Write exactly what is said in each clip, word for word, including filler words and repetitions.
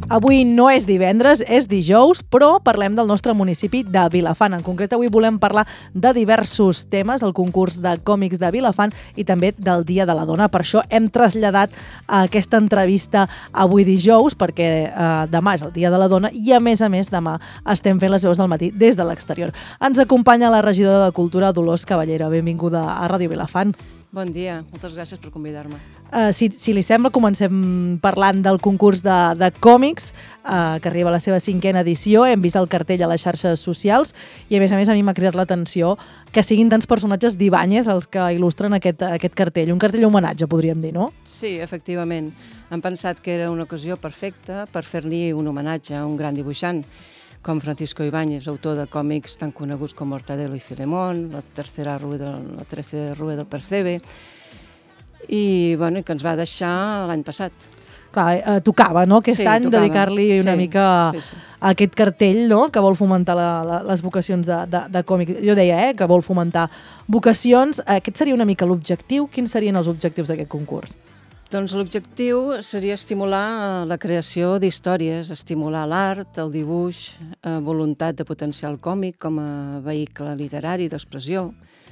Avui no és divendres, és dijous, però parlem del nostre municipi de Vilafant. En concret, avui volem parlar de diversos temes, el concurs de còmics de Vilafant i també del Dia de la Dona. Per això hem traslladat aquesta entrevista avui dijous, perquè eh, demà és el Dia de la Dona i, a més a més, demà estem fent les veus del matí des de l'exterior. Ens acompanya la regidora de Cultura, Dolors Caballera. Benvinguda a Ràdio Vilafant. Bon dia, moltes gràcies per convidar-me. Uh, si, si li sembla, comencem parlant del concurs de, de còmics, uh, que arriba a la seva cinquena edició. Hem vist el cartell a les xarxes socials i, a més a més, a mi m'ha cridat l'atenció que siguin tants personatges d'Ibáñez els que il·lustren aquest, aquest cartell. Un cartell homenatge, podríem dir, no? Sí, efectivament. Hem pensat que era una ocasió perfecta per fer-li un homenatge a un gran dibuixant, com Francisco Ibáñez, autor de còmics tan coneguts com Mortadelo i Filemón, La tercera rue del, la tercera rue del Percebe, i, bueno, que ens va deixar l'any passat. Clar, eh, tocava, no?, aquest Sí, any tocava. dedicar-li una Sí, mica sí, sí. a aquest cartell, no?, que vol fomentar la, la, les vocacions de, de, de còmic. Jo deia, eh, que vol fomentar vocacions. Aquest seria una mica l'objectiu. Quins serien els objectius d'aquest concurs? Doncs l'objectiu seria estimular la creació d'històries, estimular l'art, el dibuix, eh, voluntat de potenciar el còmic com a vehicle literari d'expressió,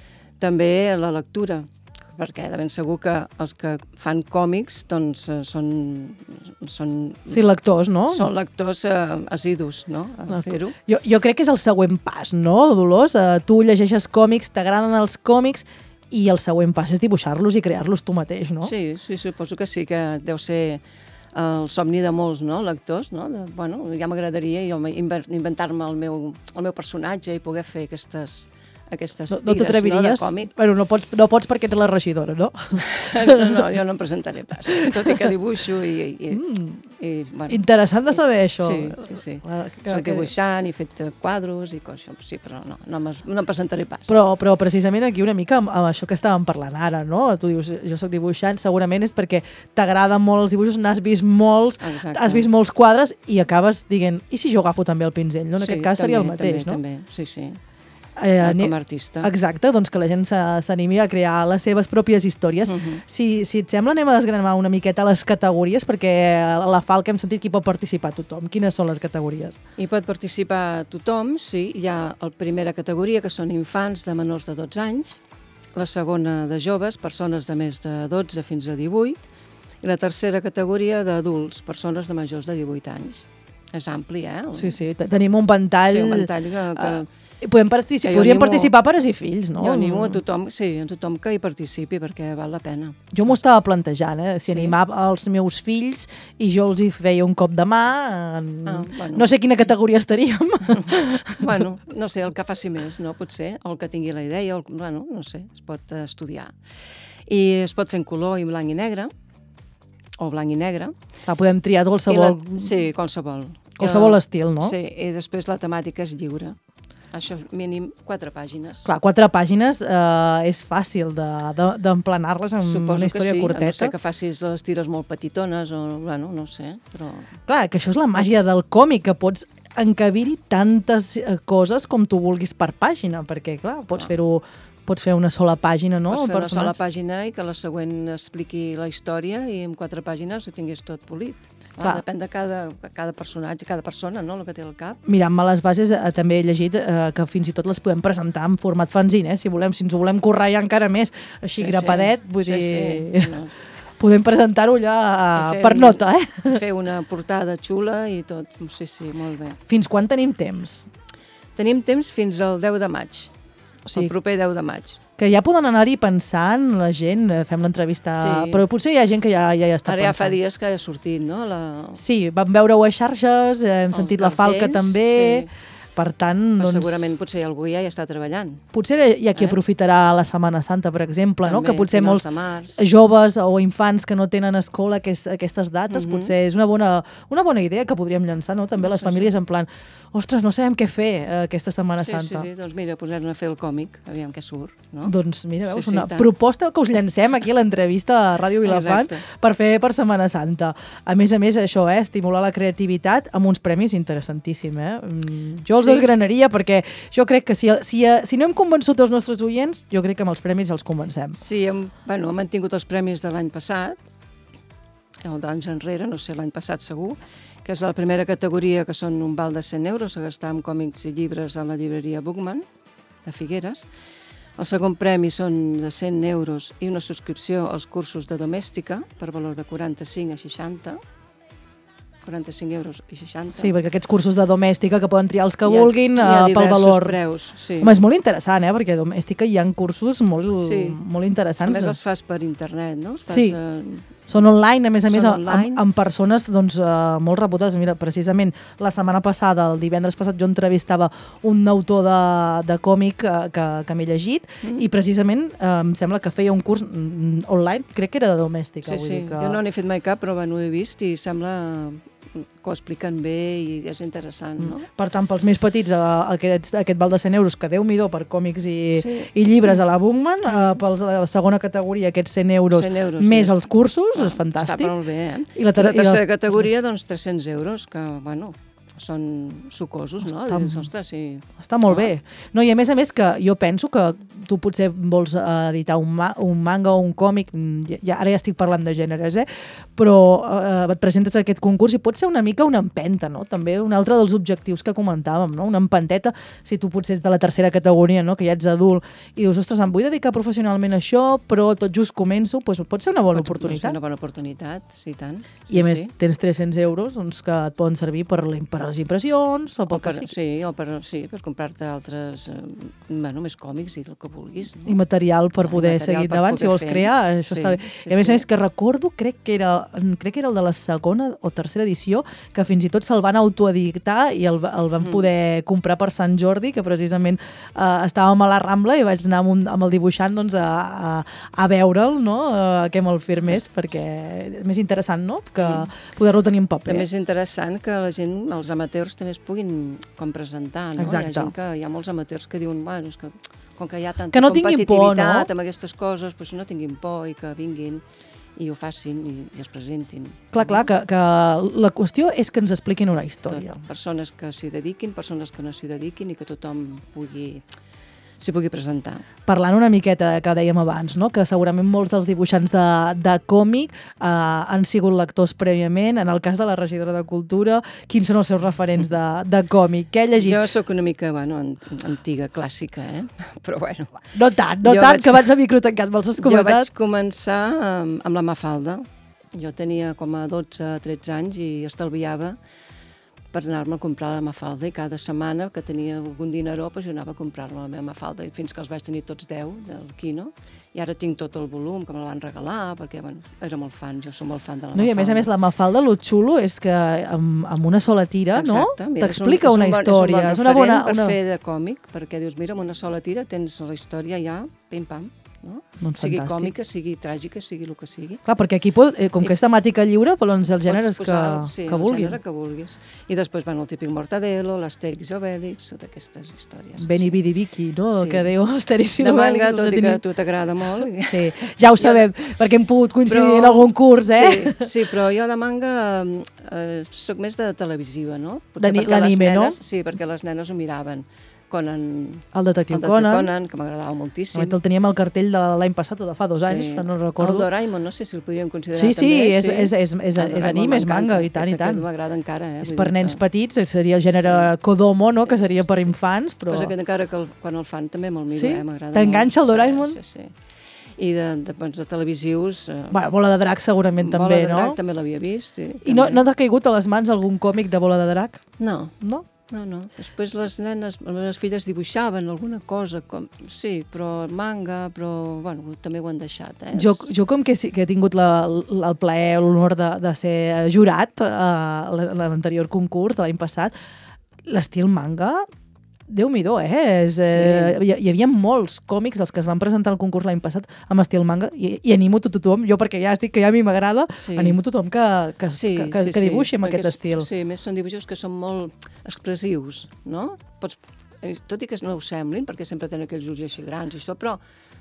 també la lectura, perquè de ben segur que els que fan còmics doncs, eh, són, són, Sí, lectors, no? són lectors eh, assidus, no?, a fer-ho. Jo, jo crec que és el següent pas, no, Dolors? Eh, tu llegeixes còmics, t'agraden els còmics, i el següent pas és dibuixar-los i crear-los tu mateix, no? Sí, sí, suposo que sí, que deu ser el somni de molts, no?, lectors, no? De, bueno, ja m'agradaria jo inventar-me el meu, el meu personatge i poder fer aquestes, aquestes No, no tires, t'atreviries? no, de còmic. Bueno, no pots, no pots perquè ets la regidora, no? No, no, jo no em presentaré pas, tot i que dibuixo i... i, Mm. i bueno, Interessant de saber això. Sí, sí, sí. Ah, que- Soc que- dibuixant i he fet quadros i coses, sí, però no, no, m'es- no em presentaré pas. Però, però precisament aquí una mica amb, amb això que estàvem parlant ara, no? Tu dius, jo sóc dibuixant, segurament és perquè t'agraden molt els dibuixos, n'has vist molts, Exacte. has vist molts quadres i acabes dient, i si jo agafo també el pinzell, no? En Sí, aquest cas seria el també, mateix, també, no? També, sí, sí, Eh, Ah, ni- com a artista. Exacte, doncs que la gent s'a- s'animi a crear les seves pròpies històries. Uh -huh. si, si et sembla, anem a desgranar una miqueta les categories, perquè a la F A L que hem sentit que hi pot participar tothom. Quines són les categories? Hi pot participar tothom, sí. Hi ha la primera categoria, que són infants de menors de dotze anys, la segona de joves, persones de més de dotze fins a divuit, i la tercera categoria d'adults, persones de majors de divuit anys. És ampli, eh? El... Sí, sí, te- tenim un ventall... Sí, un ventall que... que... Uh, podem partici que jo podríem animo- participar pares i fills, no? Jo animo a tothom, sí, a tothom que hi participi, perquè val la pena. Jo m'ho estava plantejant, eh? Si Sí. animava els meus fills i jo els hi feia un cop de mà... En... Ah, bueno. No sé quina categoria estaríem. Bueno, no sé, el que faci més, no? Potser, o el que tingui la idea, o el... bueno, no sé, es pot eh, estudiar. I es pot fer en color i blanc i negre, o blanc i negre. La podem triar I qualsevol, la... Sí, qualsevol. qualsevol Jo- estil, no? Sí, i després la temàtica és lliure. Això, mínim quatre pàgines. Clar, quatre pàgines eh, és fàcil de- de- d'emplenar-les de, en Suposo una història que sí, curteta. a no ser que facis les tires molt petitones, o, bueno, no sé, però... Clar, que això és la màgia del còmic, que pots encabir-hi tantes eh, coses com tu vulguis per pàgina, perquè, clar, pots fer-ho pots fer una sola pàgina, no? Pots el fer una sola personatge. pàgina i que la següent expliqui la història i en quatre pàgines ho tinguis tot polit. Clar. Clar, depèn de cada, cada personatge, cada persona, no?, el que té al cap. Mirant-me les bases, eh, també he llegit eh, que fins i tot les podem presentar en format fanzine, eh, si volem, si ens ho volem currar ja encara més, així Sí, grapadet, sí. vull Sí, dir... sí. No. Podem presentar-ho allà I fer per un- nota, eh? Fer una portada xula i tot. Sí, sí, molt bé. Fins quan tenim temps? Tenim temps fins al deu de maig. O Sí. sigui, el proper deu de maig. Que ja poden anar-hi pensant, la gent, eh, fem l'entrevista... Sí. Però potser hi ha gent que ja, ja hi està Ara ja pensant. fa dies que ha sortit, no? La... Sí, vam veure-ho a xarxes, eh, hem Els sentit la Falca cartells, també, sí. per tant... Però Doncs, segurament potser algú ja hi està treballant. potser hi ha qui Eh? aprofitarà la Setmana Santa, per exemple, no? També, Que potser finals molts de març. joves o infants que no tenen escola aquest, aquestes dates, Mhm. potser és una bona, una bona idea que podríem llançar, no? També a les Sí, famílies sí. en plan, ostres, no sabem què fer eh, aquesta Setmana Sí, Santa. sí, sí, doncs mira, posar-ne a fer el còmic, aviam què surt, no? Doncs mira, veus, Sí, sí, una tant. proposta que us llancem aquí a l'entrevista a Ràdio Vilafant Exacte. per fer per Setmana Santa. A més a més, això, eh, estimular la creativitat amb uns premis interessantíssim, eh? Mm, Jo els Sí. desgranaria perquè jo crec que si, si, si no hem convençut els nostres oients, jo crec que amb els premis els convencem. Sí, hem, bueno, hem mantingut els premis de l'any passat, o d'anys enrere, no sé, l'any passat segur, que és la primera categoria, que són un val de cent euros, a gastar amb còmics i llibres a la llibreria Bookman, de Figueres. El segon premi són de cent euros i una subscripció als cursos de domèstica per valor de quaranta-cinc a seixanta. quaranta-cinc euros i seixanta. Sí, perquè aquests cursos de domèstica que poden triar els que Hi ha- vulguin hi ha eh, pel diversos valor. preus, sí. Home, és molt interessant, eh? Perquè a domèstica hi ha cursos molt, Sí. molt A interessants. més els fas per internet, no? Els fas, Sí. eh, Són online, a més a més, Són amb, online. amb persones doncs, eh, molt reputades. Mira, precisament la setmana passada, el divendres passat, jo entrevistava un autor de, de còmic eh, que, que m'he llegit Mm. i precisament eh, em sembla que feia un curs mm, online, crec que era de domèstica. Sí, vull sí. dir que... Jo no n'he fet mai cap, però bueno, ho he vist i sembla que ho expliquen bé i és interessant, no? Per tant, pels més petits, eh, aquest, aquest val de cent euros, que Déu-n'hi-do per còmics i, Sí. i llibres a la Bookman, eh, pels de la segona categoria, aquests cent euros, cent euros, més sí. els cursos, Ah, és fantàstic. Està molt bé, eh? I la I ter- la i la- tercera categoria, doncs, tres-cents euros, que, bueno, són sucosos, no? Està- Dius, ostres, sí. Està molt Ah. bé. No, i a més a més que jo penso que tu potser vols eh, editar un, ma un manga o un còmic, mm, ja, ja, ara ja estic parlant de gèneres, eh? però eh, et presentes a aquest concurs i pot ser una mica una empenta, no? També un altre dels objectius que comentàvem, no? Una empenteta, si tu potser ets de la tercera categoria, no? Que ja ets adult i dius, ostres, em vull dedicar professionalment a això, però tot just començo, doncs pot ser una bona Pots- oportunitat. Una bona oportunitat, sí, tant. I a Sí, més sí. tens tres-cents euros doncs, que et poden servir per, la, per les impressions o pel O que per, sigui. sí, o per, sí, per comprar-te altres, eh, bueno, més còmics i del que vulguis. I No? material per I poder material seguir per endavant, poder si vols fer. crear, això Sí, està bé. sí, I a més a sí. més que recordo, crec que era crec que era el de la segona o tercera edició, que fins i tot se'l van autoeditar i el, el van Mm. poder comprar per Sant Jordi, que precisament eh, estàvem a la Rambla i vaig anar amb, un, amb el dibuixant doncs, a, a, a veure'l, no? Eh, que me'l firmés, perquè és més interessant, no? Que poder-lo tenir en paper. També és interessant que la gent, els amateurs, també es puguin com presentar, no? Exacte. Hi ha gent que, hi ha molts amateurs que diuen, bueno, és que com que hi ha tanta Que no tinguin por, competitivitat no? amb aquestes coses, doncs no tinguin por i que vinguin i ho facin i, i es presentin. Clar, clar, que, que la qüestió és que ens expliquin una història. Tot. Persones que s'hi dediquin, persones que no s'hi dediquin i que tothom pugui s'hi pugui presentar. Parlant una miqueta que dèiem abans, no? Que segurament molts dels dibuixants de, de còmic eh, han sigut lectors prèviament. En el cas de la regidora de Cultura, quins són els seus referents de, de còmic? Què ha llegit? Jo sóc una mica, bueno, an- antiga, clàssica, eh? Però bueno. No tant, no Jo tant, vaig- que vaig a micro tancat, me'ls has Jo vaig comentat. començar amb, amb la Mafalda. Jo tenia com a dotze tretze anys i estalviava per anar-me a comprar la Mafalda i cada setmana que tenia algun dineró doncs jo anava a comprar-me la meva Mafalda i fins que els vaig tenir tots deu del Quino i ara tinc tot el volum que me la van regalar perquè bueno, era molt fan, jo soc molt fan de la No, i Mafalda. a més a més, la Mafalda, lo xulo és que amb, amb una sola tira, Exacte, no? mira, és un- T'explica és un una bon- història. És És un una bon bona... referent Una... per fer de còmic, perquè dius, mira, amb una sola tira tens la història ja, pim-pam, no? Doncs sigui fantàstic. còmica, sigui tràgica, sigui el que sigui. Clar, perquè aquí, pot, eh, com que és temàtica lliure, doncs els gèneres Pots que, posar, sí, que el vulguin. gènere que vulguis. I després, bueno, el típic Mortadelo, l'Astèrix i Obèlix, totes aquestes històries. Beni sí. Bidi Vicky, no? Sí. Que diu l'Asterix i De l'Obèlix, manga, els tot i que tenim. a tu t'agrada molt. Sí, ja ho sabem, perquè hem pogut coincidir en algun curs, eh? Sí, sí, però jo de manga eh, sóc més de televisiva, no? De ni- perquè les l'anime, no? nenes- Sí, perquè les nenes ho miraven. Conan, El detectiu el de Conan. Conan, que m'agradava moltíssim. El teníem al cartell de l'any passat o de fa dos anys, no recordo. El Doraemon, no sé si el podríem considerar Sí, sí, també. és, és, és, és, El és Doraemon anime, és m'encanta, manga, i tant, i aquest- tant. aquest M'agrada encara, eh? És Vull per dir nens que- petits, seria el gènere Kodomo, no? Que seria per infants, però... Però... que encara que el, quan el fan també me'l miro, Sí? eh? M'agrada T'enganxa molt. el Doraemon? Sí, sí, sí. I de, de, doncs, de televisius... Eh, Bueno, Bola de Drac segurament Bola també, de Drac no? també l'havia vist, sí. I no, també. no t'ha caigut a les mans algun còmic de Bola de Drac? No, No? no, no. Després les nenes, les meves filles dibuixaven alguna cosa, com, sí, però manga, però, bueno, també ho han deixat, eh? Jo, jo com que, sí- que he tingut la, el plaer, l'honor de, de ser jurat a l'anterior concurs de l'any passat, l'estil manga, Déu-m'hi-do, eh? És, eh Sí. hi, hi havia molts còmics dels que es van presentar al concurs l'any passat amb estil manga i, i animo a tothom, jo perquè ja estic que ja a mi m'agrada, Sí. animo a tothom que, que, Sí, que, que, sí, que dibuixi sí, amb perquè aquest és- estil. Sí, a més són dibuixos que són molt expressius, no? Pots, eh, tot i que no ho semblin, perquè sempre tenen aquells ulls així grans i això, però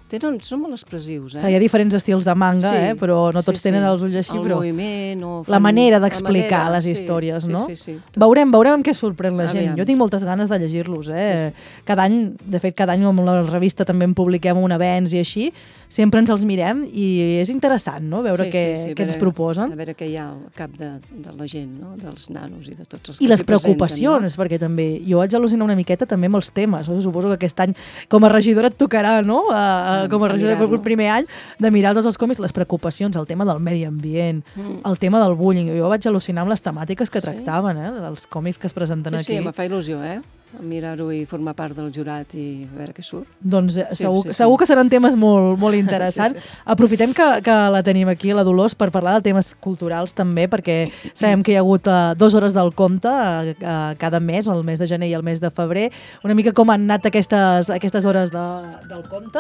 Tenen, són molt expressius, eh? Que hi ha diferents estils de manga, sí, eh? Però no tots sí, tenen sí. els ulls així, el però... moviment, o fan... La manera d'explicar manera, les sí, històries, sí, no? Sí, sí, sí. Veurem, veurem amb què sorprèn la gent. Aviam. Jo tinc moltes ganes de llegir-los, eh? Sí, sí. Cada any, de fet, cada any amb la revista també en publiquem un avenç i així, sempre ens els mirem i és interessant, no?, veure sí, què, sí, sí, què veure, ens proposen. A veure què hi ha al cap de, de la gent, no?, dels nanos i de tots els I que les s'hi presenten, preocupacions, perquè també jo vaig al·lucinar una miqueta també amb els temes. Suposo que aquest any, com a regidora, et tocarà, no?, a, a, com a regidora per primer any, de mirar tots els còmics, les preocupacions, el tema del medi ambient, mm. el tema del bullying. Jo vaig al·lucinar amb les temàtiques que Sí? tractaven, eh?, els còmics que es presenten Sí, aquí. sí, me fa il·lusió, eh?, mirar-ho i formar part del jurat i a veure què surt. Doncs eh, Sí, segur, sí, sí. segur que seran temes molt, molt interessants. Sí, sí. Aprofitem que, que la tenim aquí, la Dolors, per parlar de temes culturals també, perquè sabem que hi ha hagut uh, dues hores del conte uh, uh, cada mes, el mes de gener i el mes de febrer. Una mica com han anat aquestes, aquestes hores de, del conte?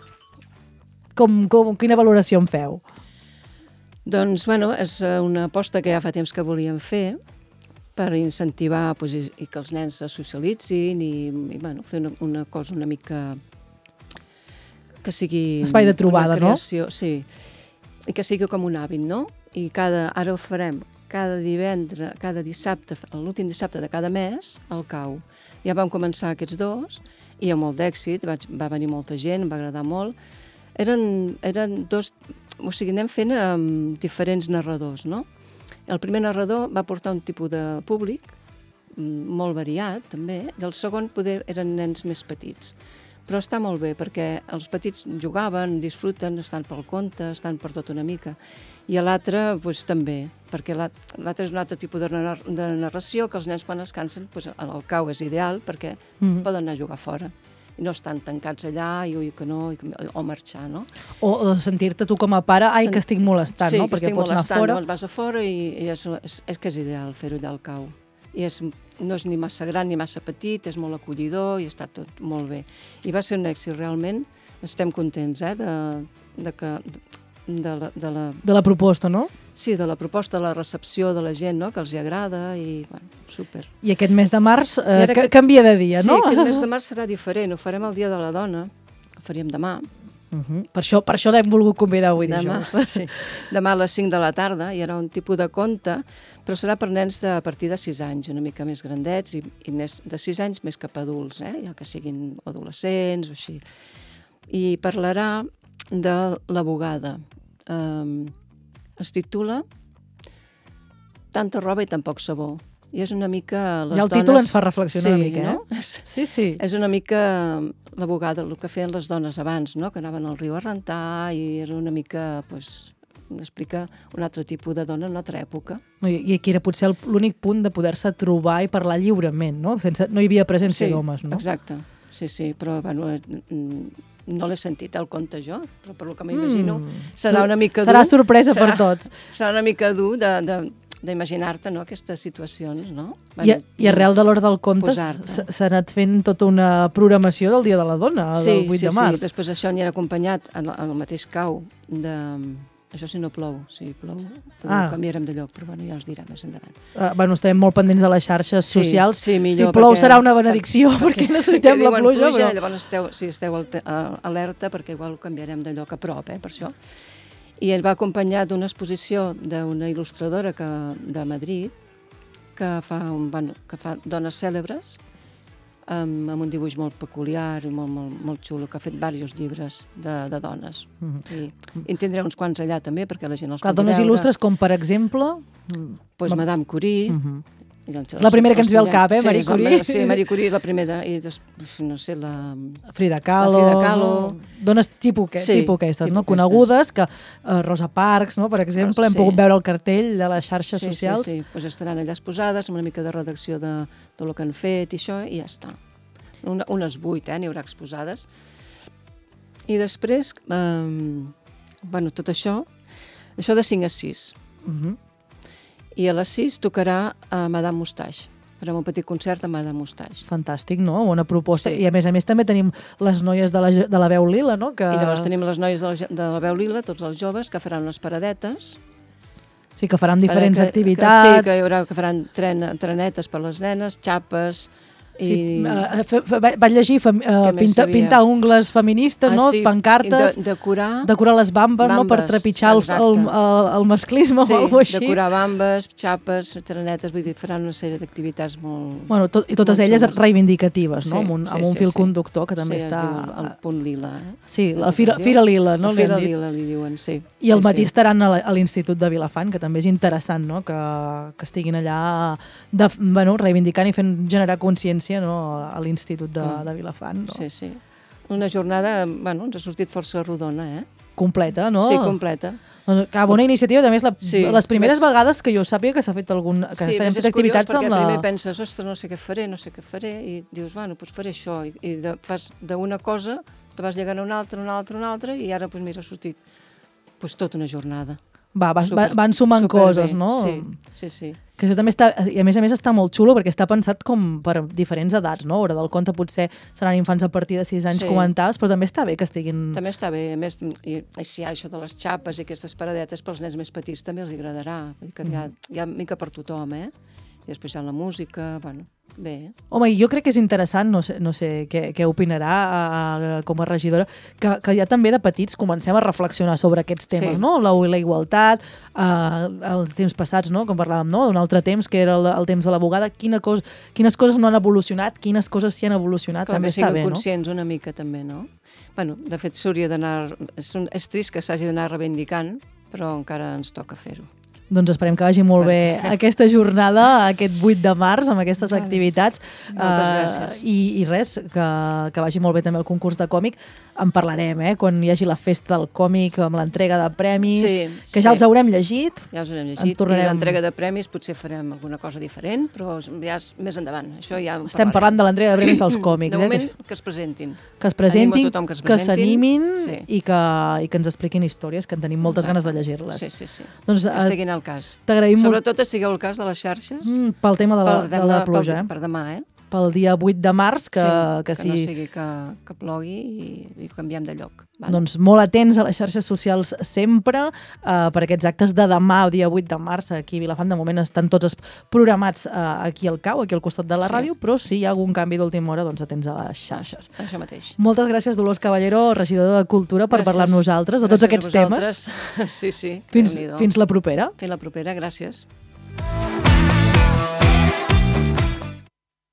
Com, com, quina valoració en feu? Doncs, bueno, és una aposta que ja fa temps que volíem fer per incentivar pues, i, i que els nens se socialitzin i, i bueno, fer una, una cosa una mica que sigui... Espai de trobada, una creació, no? Sí, i que sigui com un hàbit, no? I cada, ara ho farem cada divendres, cada dissabte, l'últim dissabte de cada mes, al cau. Ja vam començar aquests dos i amb molt d'èxit, va venir molta gent, em va agradar molt. Eren, eren dos... O sigui, anem fent amb diferents narradors, no? El primer narrador va portar un tipus de públic molt variat, també, i el segon poder eren nens més petits. Però està molt bé, perquè els petits jugaven, disfruten, estan pel conte, estan per tot una mica. I l'altre, doncs, també, perquè l'altre és un altre tipus de, nar de narració que els nens, quan es cansen, doncs, el cau és ideal, perquè mm-hmm. poden anar a jugar fora. I no estan tancats allà, i ui, que no, i, o marxar, no? O, o sentir-te tu com a pare, ai, que estic molestant, sí, no? Perquè estic pots molestant, anar fora. Llavors vas a fora i, i és, és, és que és ideal fer-ho allà al cau. I és, no és ni massa gran ni massa petit, és molt acollidor i està tot molt bé. I va ser un èxit, realment. Estem contents, eh, de, de que... De la, de, la... de la proposta, no? Sí, de la proposta, de la recepció de la gent, no?, que els hi agrada i, bueno, súper. I aquest mes de març eh, aquest... canvia de dia, no? Sí, aquest mes de març serà diferent, ho farem el dia de la dona, ho faríem demà. Uh -huh. Per això, per això l'hem volgut convidar avui demà, dijous. Sí. Demà a les cinc de la tarda hi haurà un tipus de conte, però serà per nens de, a partir de sis anys, una mica més grandets, i, i més, de sis anys més cap a adults, eh? Ja que siguin adolescents o així. I parlarà de la bugada. Um, es titula Tanta roba i tan poc sabó. I és una mica... Les ja el dones... títol ens fa reflexionar sí, una mica, no? eh? Sí, sí. És una mica la bugada, el que feien les dones abans, no?, que anaven al riu a rentar i era una mica, pues, explica un altre tipus de dona en una altra època. I, i aquí era potser l'únic punt de poder-se trobar i parlar lliurement, no? Sense, no hi havia presència sí, d'homes, no? Exacte, sí, sí, però bueno, no l'he sentit el conte jo, però per lo que m'imagino mm, serà una mica dur. Serà sorpresa serà, per tots. Serà una mica dur de... de d'imaginar-te, no?, aquestes situacions, no? I, I arrel de l'hora del conte s'ha anat fent tota una programació del Dia de la Dona, sí, del vuit sí, de març. Sí, després això n'hi ha acompanyat en el mateix cau de... Això si no plou, si plou, ah. canviarem de lloc, però bueno, ja us diré més endavant. Uh, bueno, estarem molt pendents de les xarxes sí, socials. Sí, millor, si plou perquè, serà una benedicció, perquè, perquè necessitem perquè la pluja. pluja però... Llavors esteu, sí, esteu alerta, perquè igual canviarem de lloc a prop, eh, per això. I ell va acompanyat d'una exposició d'una il·lustradora que, de Madrid que fa, un, bueno, que fa dones cèlebres amb, amb un dibuix molt peculiar i molt, molt, molt xulo, que ha fet diversos llibres de, de dones. Mm-hmm. I, I en tindré uns quants allà també, perquè la gent els pugui veure. Dones il·lustres com, per exemple... Pues Madame Curie, mm-hmm. La primera que ens ve al cap, eh, sí, Marie Curie? Sí, Marie Curie és la primera, i després, no sé, la... Frida Kahlo, la Frida Kahlo. No? Dones tipus, que, sí, tipus aquestes, tipus no? Conegudes, que uh, Rosa Parks, no? Per exemple, Rosa, hem sí. pogut veure el cartell de les xarxes sí, socials. Sí, sí, pues estaran allà exposades, amb una mica de redacció de, de lo que han fet i això, i ja està. Una, unes vuit, eh, n'hi haurà exposades. I després, um, bueno, tot això, això de cinc a sis. Uh-huh. I a les sis tocarà a Madame Moustache. Farem un petit concert a Madame Moustache. Fantàstic, no? Bona proposta. Sí. I a més a més també tenim les noies de la, de la veu lila, no? Que... I llavors tenim les noies de la, de la veu lila, tots els joves, que faran unes paradetes. Sí, que faran diferents que, activitats. Que, sí, que hi haurà, que faran tren, trenetes per les nenes, xapes, Sí, I... uh, fe, fe, vaig llegir fem, uh, pinta, pintar ungles feministes, ah, no? Sí. Pancartes, de, decorar... decorar les bambes, bambes no? Per trepitjar el, el, el, el masclisme sí, o alguna cosa així. Decorar bambes, xapes, trenetes, vull dir, faran una sèrie d'activitats molt... Bueno, tot, i totes elles xules. Reivindicatives, no? Sí, amb un, sí, amb un sí, fil sí. conductor que també sí, està... Sí, el punt lila. Eh? Sí, la fira, fira lila, no? La fira lila li diuen, sí. I al sí, matí sí. estaran a l'Institut de Vilafant, que també és interessant, no? Que, que estiguin allà de, bueno, reivindicant i fent generar consciència, no? A l'Institut de, de Vilafant. No? Sí, sí. Una jornada, bueno, ens ha sortit força rodona, eh? Completa, no? Sí, completa. Que bona iniciativa, també és la, sí, les primeres més... vegades que jo sàpiga que s'ha fet algun... Que sí, s'han fet activitats amb la... perquè primer penses, ostres, no sé què faré, no sé què faré, i dius, bueno, doncs faré això, i, i de, fas d'una cosa, te vas llegant a una altra, una altra, una altra, i ara, doncs mira, ha sortit doncs, tota una jornada. Va, va, super, van sumant coses, bé. no? Sí, sí, sí. Que això també està, i a més a més està molt xulo perquè està pensat com per diferents edats, no? Hora del conte potser seran infants a partir de sis anys, sí. Comentaves, però també està bé que estiguin... També està bé, a més, i, i si hi ha això de les xapes i aquestes paradetes pels nens més petits també els agradarà, que hi ha, hi ha mica per tothom, eh? I després hi ha la música, bueno... Bé. Home, jo crec que és interessant, no sé, no sé què, què opinarà uh, com a regidora, que, que ja també de petits comencem a reflexionar sobre aquests temes, sí. No? La, la igualtat, uh, els temps passats, no? Com parlàvem, no? D'un altre temps, que era el, el temps de l'abogada, quina cosa, quines coses no han evolucionat, quines coses sí han evolucionat, com també està bé, no? Com que siguin conscients una mica, també, no? Bueno, de fet, s'hauria d'anar... És, un, és trist que s'hagi d'anar reivindicant, però encara ens toca fer-ho. Doncs esperem que vagi molt bé aquesta jornada, aquest vuit de març, amb aquestes vale. Activitats. Moltes gràcies. Uh, i, I res, que, que vagi molt bé també el concurs de còmic. En parlarem, eh? Quan hi hagi la festa del còmic, amb l'entrega de premis, sí, que ja sí. els haurem llegit. Ja els haurem llegit. Tornarem... I l'entrega de premis potser farem alguna cosa diferent, però ja és més endavant. Això ja Estem parlant de l'entrega de premis dels còmics. De moment, eh? que es presentin. Que es presentin, que, que s'animin sí. i, que, i que ens expliquin històries, que en tenim moltes Exacte. Ganes de llegir-les. Sí, sí, sí. Doncs, que estiguin al cas. Sobretot molt... estigueu al cas de les xarxes. Mm, pel tema de la, de la pluja. Per, per demà, eh? Pel dia vuit de març, que, sí, que, que sí. no sigui que, que plogui i, i canviem de lloc. Vale? Doncs molt atents a les xarxes socials sempre uh, per aquests actes de demà, el dia vuit de març, aquí a Vilafant. De moment estan tots programats uh, aquí al cau, aquí al costat de la sí. Ràdio, però si hi ha algun canvi d'última hora, doncs atents a les xarxes. Això mateix. Moltes gràcies, Dolors Caballero, regidora de Cultura, per gràcies. Parlar amb nosaltres de tots gràcies aquests temes. Sí, sí. Fins, fins la propera. Fins la propera, gràcies.